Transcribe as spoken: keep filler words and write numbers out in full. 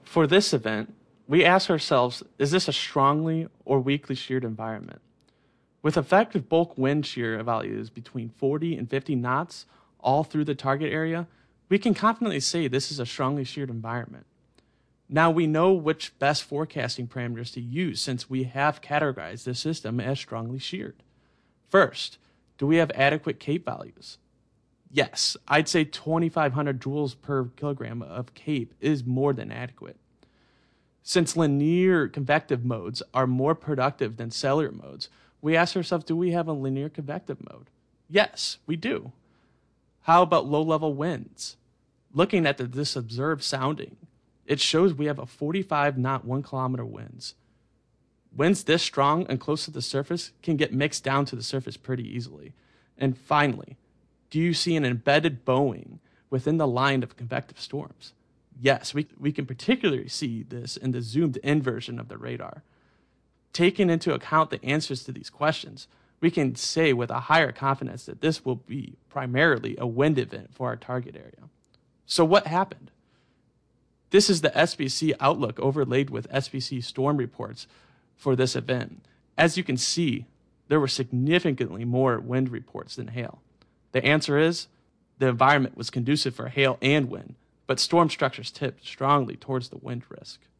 For this event, we ask ourselves, is this a strongly or weakly sheared environment? With effective bulk wind shear values between forty and fifty knots all through the target area, we can confidently say this is a strongly sheared environment. Now we know which best forecasting parameters to use since we have categorized the system as strongly sheared. First, do we have adequate CAPE values? Yes, I'd say twenty-five hundred joules per kilogram of CAPE is more than adequate. Since linear convective modes are more productive than cellular modes, we ask ourselves, do we have a linear convective mode? Yes, we do. How about low-level winds? Looking at the, this observed sounding, it shows we have a forty-five knot one kilometer winds. Winds this strong and close to the surface can get mixed down to the surface pretty easily. And finally, do you see an embedded bowing within the line of convective storms? Yes, we, we can particularly see this in the zoomed-in version of the radar. Taking into account the answers to these questions, we can say with a higher confidence that this will be primarily a wind event for our target area. So what happened? This is the S B C outlook overlaid with S B C storm reports for this event. As you can see, there were significantly more wind reports than hail. The answer is, the environment was conducive for hail and wind, but storm structures tipped strongly towards the wind risk.